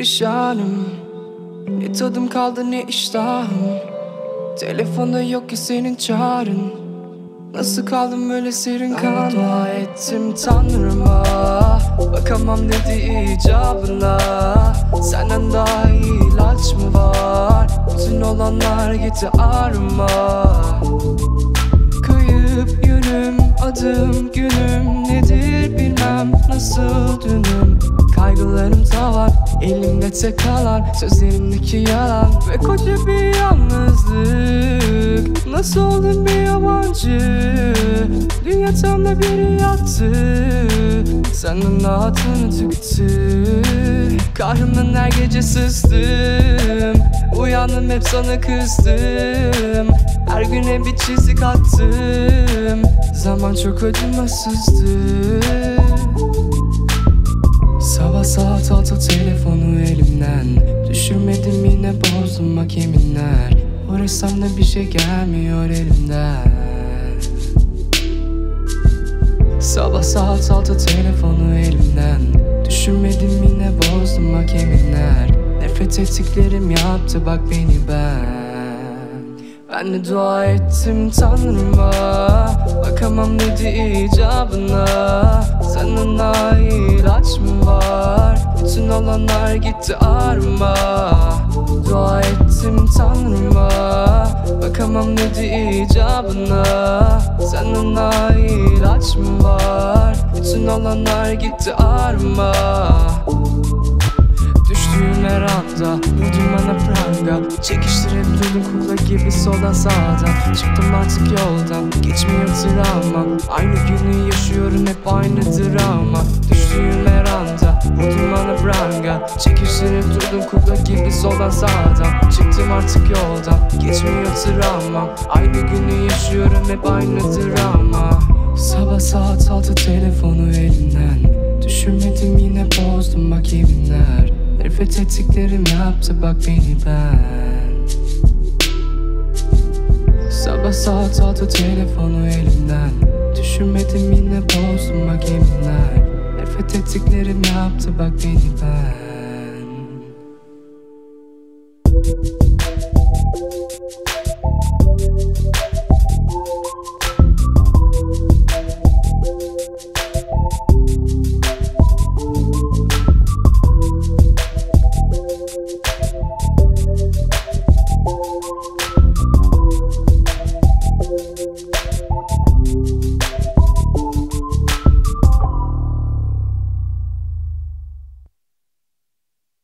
perişanım. Ne tadım kaldı ne iştahım. Telefonda yok ki senin çağrın. Nasıl kaldım böyle serin kanlı? Dua ettim Tanrıma, bakamam dedi icabına. Senden daha iyi ilaç mı var? Bütün olanlar gitti ağrıma. Kayıp yönüm, adım günüm nedir bilmem, nasıl dünüm. Kaygılarım tavan, elimde tek kalan sözlerimdeki yalan ve koca bir yalnızlık. Nasıl oldun bir yabancı? Dünya tam da biri yattı, senden rahatını tüktü. Kahrımdan her gece sızdım, uyandım hep sana kızdım. Her güne bir çizik attım, zaman çok acımasızdı. Sabah saat 6 telefonu elimden düşürmedim, yine bozdum bak yeminler. Uğraşsam da bir şey gelmiyor elimden. Sabah saat 6 telefonu elimden düşürmedim, yine bozdum bak yeminler. Nefret ettiklerim yaptı bak beni ben de dua ettim Tanrıma, bakamam dedi icabına. Senden daha iyi ilaç mı var? Bütün olanlar gitti ağrıma. Dua ettim Tanrıma, bakamam dedi icabına. Senden daha iyi ilaç mı var? Bütün olanlar gitti ağrıma. Düştüğüm her anda vurdun bana pranga. Çekiştirip durdun kukla gibi soldan sağdan. Çıktım artık yoldan, geçmiyor travma. Aynı günü yaşıyorum hep aynı drama. Düştüğüm her anda vurdun bana pranga. Çekiştirip durdun kukla gibi soldan sağdan. Çıktım artık yoldan, geçmiyor travma. Aynı günü yaşıyorum hep aynı drama. Sabah saat 6 telefonu elimden düşürmedim, yine bozdum bak yeminler. Nefret ettiklerim yaptı bak beni Sabah saat 6 telefonu elimden düşürmedim, yine bozdum bak yeminler. Nefret ettiklerim yaptı bak beni